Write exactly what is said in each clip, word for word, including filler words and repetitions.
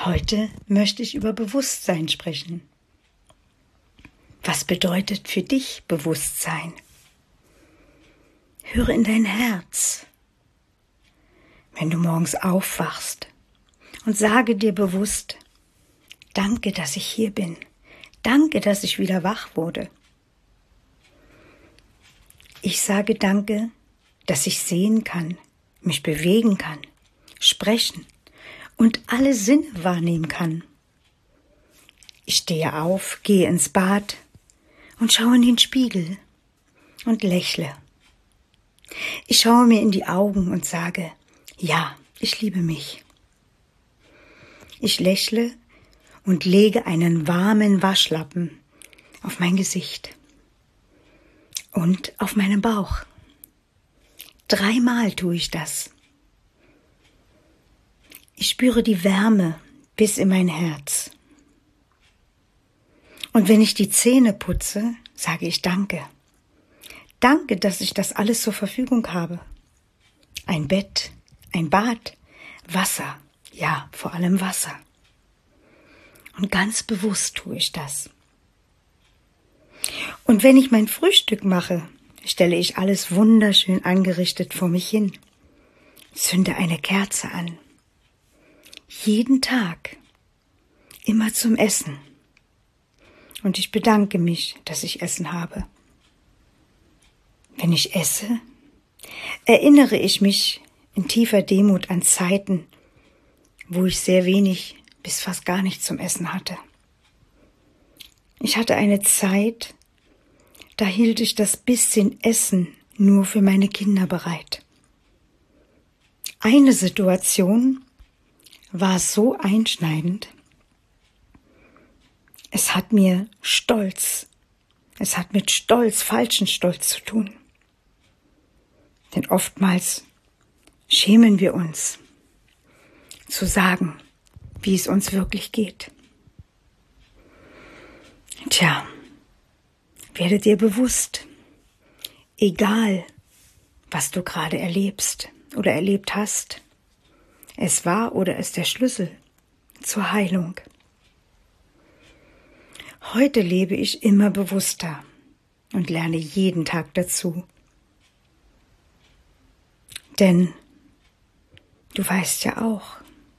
Heute möchte ich über Bewusstsein sprechen. Was bedeutet für dich Bewusstsein? Höre in dein Herz, wenn du morgens aufwachst, und sage dir bewusst: Danke, dass ich hier bin. Danke, dass ich wieder wach wurde. Ich sage Danke, dass ich sehen kann, mich bewegen kann, sprechen und alle Sinne wahrnehmen kann. Ich stehe auf, gehe ins Bad und schaue in den Spiegel und lächle. Ich schaue mir in die Augen und sage: Ja, ich liebe mich. Ich lächle und lege einen warmen Waschlappen auf mein Gesicht und auf meinen Bauch. Dreimal tue ich das. Ich spüre die Wärme bis in mein Herz. Und wenn ich die Zähne putze, sage ich Danke. Danke, dass ich das alles zur Verfügung habe. Ein Bett, ein Bad, Wasser, ja, vor allem Wasser. Und ganz bewusst tue ich das. Und wenn ich mein Frühstück mache, stelle ich alles wunderschön angerichtet vor mich hin, zünde eine Kerze an. Jeden Tag, immer zum Essen. Und ich bedanke mich, dass ich Essen habe. Wenn ich esse, erinnere ich mich in tiefer Demut an Zeiten, wo ich sehr wenig bis fast gar nichts zum Essen hatte. Ich hatte eine Zeit, da hielt ich das bisschen Essen nur für meine Kinder bereit. Eine Situation war so einschneidend. Es hat mir Stolz, es hat mit Stolz, falschen Stolz zu tun. Denn oftmals schämen wir uns, zu sagen, wie es uns wirklich geht. Tja, werde dir bewusst, egal was du gerade erlebst oder erlebt hast, es war oder ist der Schlüssel zur Heilung. Heute lebe ich immer bewusster und lerne jeden Tag dazu. Denn du weißt ja auch,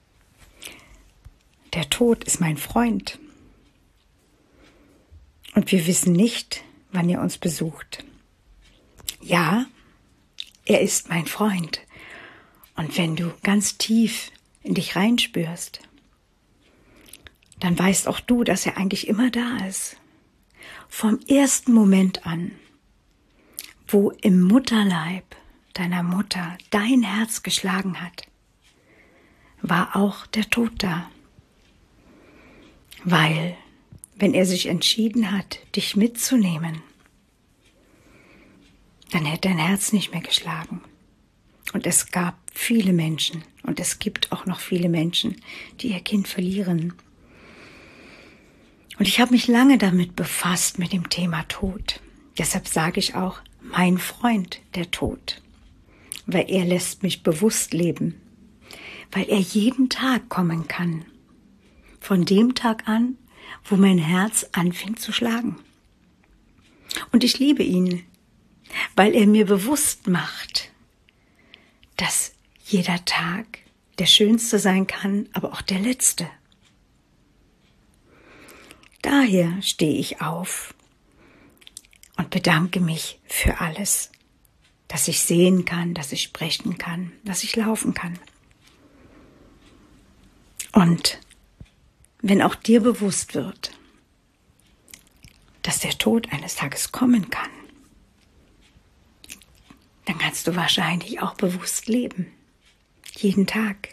der Tod ist mein Freund. Und wir wissen nicht, wann er uns besucht. Ja, er ist mein Freund. Und wenn du ganz tief in dich reinspürst, dann weißt auch du, dass er eigentlich immer da ist. Vom ersten Moment an, wo im Mutterleib deiner Mutter dein Herz geschlagen hat, war auch der Tod da. Weil, wenn er sich entschieden hat, dich mitzunehmen, dann hätte dein Herz nicht mehr geschlagen. Und es gab viele Menschen, und es gibt auch noch viele Menschen, die ihr Kind verlieren. Und ich habe mich lange damit befasst, mit dem Thema Tod. Deshalb sage ich auch, mein Freund, der Tod. Weil er lässt mich bewusst leben. Weil er jeden Tag kommen kann. Von dem Tag an, wo mein Herz anfing zu schlagen. Und ich liebe ihn, weil er mir bewusst macht, dass jeder Tag der schönste sein kann, aber auch der letzte. Daher stehe ich auf und bedanke mich für alles, dass ich sehen kann, dass ich sprechen kann, dass ich laufen kann. Und wenn auch dir bewusst wird, dass der Tod eines Tages kommen kann, dann kannst du wahrscheinlich auch bewusst leben. Jeden Tag.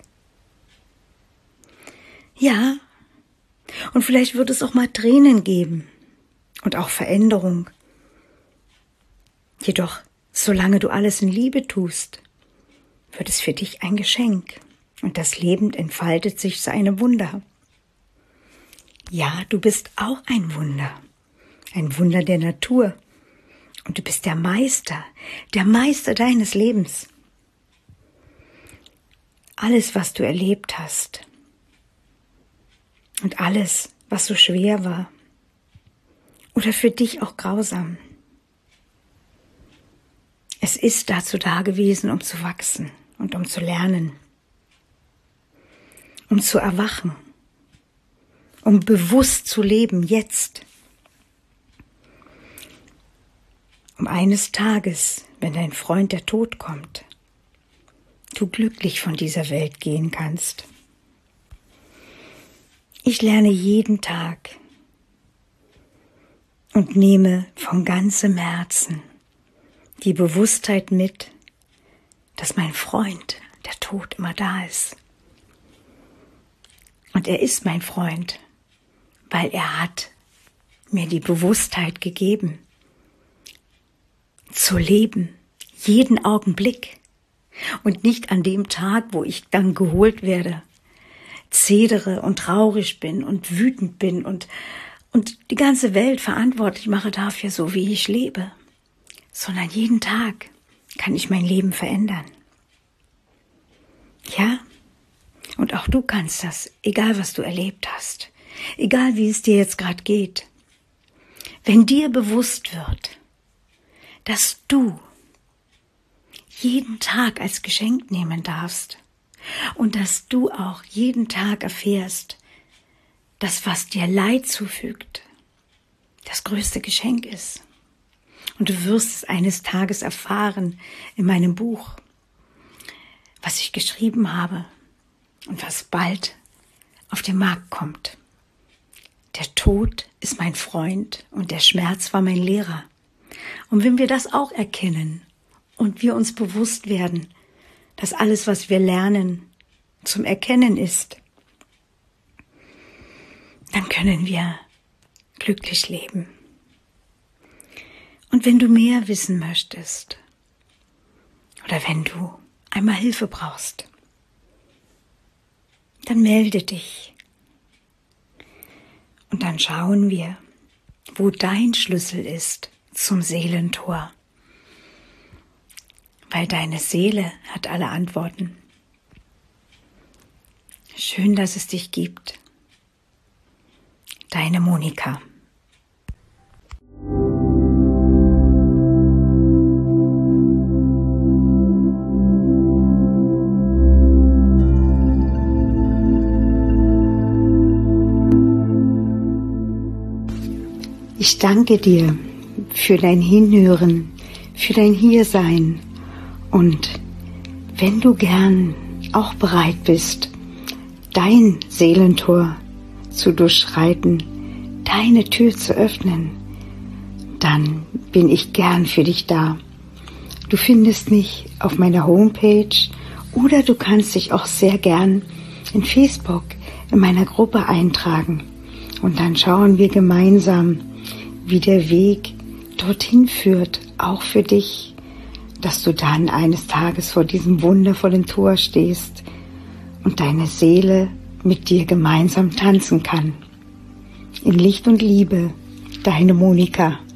Ja, und vielleicht wird es auch mal Tränen geben und auch Veränderung. Jedoch, solange du alles in Liebe tust, wird es für dich ein Geschenk und das Leben entfaltet sich zu einem Wunder. Ja, du bist auch ein Wunder, ein Wunder der Natur. Und du bist der Meister, der Meister deines Lebens. Alles, was du erlebt hast, und alles, was so schwer war oder für dich auch grausam. Es ist dazu da gewesen, um zu wachsen und um zu lernen, um zu erwachen, um bewusst zu leben, jetzt. Um eines Tages, wenn dein Freund der Tod kommt, du glücklich von dieser Welt gehen kannst. Ich lerne jeden Tag und nehme von ganzem Herzen die Bewusstheit mit, dass mein Freund, der Tod, immer da ist. Und er ist mein Freund, weil er hat mir die Bewusstheit gegeben, zu leben, jeden Augenblick und nicht an dem Tag, wo ich dann geholt werde, zedere und traurig bin und wütend bin und, und die ganze Welt verantwortlich mache dafür, so wie ich lebe, sondern jeden Tag kann ich mein Leben verändern. Ja, und auch du kannst das, egal was du erlebt hast, egal wie es dir jetzt gerade geht. Wenn dir bewusst wird, dass du jeden Tag als Geschenk nehmen darfst und dass du auch jeden Tag erfährst, dass was dir Leid zufügt, das größte Geschenk ist. Und du wirst es eines Tages erfahren in meinem Buch, was ich geschrieben habe und was bald auf den Markt kommt. Der Tod ist mein Freund und der Schmerz war mein Lehrer. Und wenn wir das auch erkennen und wir uns bewusst werden, dass alles, was wir lernen, zum Erkennen ist, dann können wir glücklich leben. Und wenn du mehr wissen möchtest oder wenn du einmal Hilfe brauchst, dann melde dich. Und dann schauen wir, wo dein Schlüssel ist zum Seelentor. Weil deine Seele hat alle Antworten. Schön, dass es dich gibt. Deine Monika. Ich danke dir für dein Hinhören, für dein Hiersein. Und wenn du gern auch bereit bist, dein Seelentor zu durchschreiten, deine Tür zu öffnen, dann bin ich gern für dich da. Du findest mich auf meiner Homepage oder du kannst dich auch sehr gern in Facebook in meiner Gruppe eintragen. Und dann schauen wir gemeinsam, wie der Weg dorthin führt, auch für dich, dass du dann eines Tages vor diesem wundervollen Tor stehst und deine Seele mit dir gemeinsam tanzen kann. In Licht und Liebe, deine Monika.